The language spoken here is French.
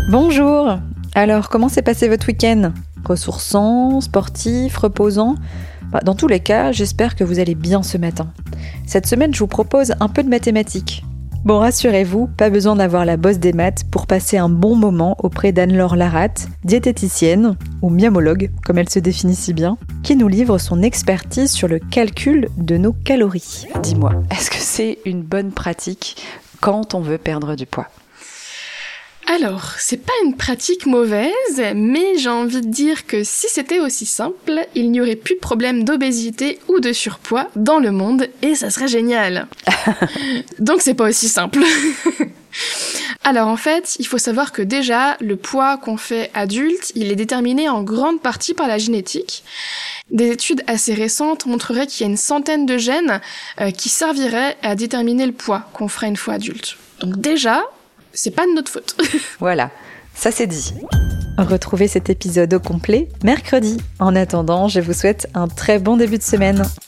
Bonjour. Alors, comment s'est passé votre week-end ? Ressourçant, sportif, reposant ? Dans tous les cas, j'espère que vous allez bien ce matin. Cette semaine, je vous propose un peu de mathématiques. Bon, rassurez-vous, pas besoin d'avoir la bosse des maths pour passer un bon moment auprès d'Anne-Laure Laratte, diététicienne, ou myamologue, comme elle se définit si bien, qui nous livre son expertise sur le calcul de nos calories. Dis-moi, est-ce que c'est une bonne pratique quand on veut perdre du poids ? Alors, c'est pas une pratique mauvaise, mais j'ai envie de dire que si c'était aussi simple, il n'y aurait plus de problème d'obésité ou de surpoids dans le monde, et ça serait génial. Donc c'est pas aussi simple. Alors en fait, il faut savoir que déjà, le poids qu'on fait adulte, il est déterminé en grande partie par la génétique. Des études assez récentes montreraient qu'il y a une centaine de gènes qui serviraient à déterminer le poids qu'on ferait une fois adulte. Donc déjà, c'est pas de notre faute. Voilà, ça c'est dit. Retrouvez cet épisode au complet mercredi. En attendant, je vous souhaite un très bon début de semaine.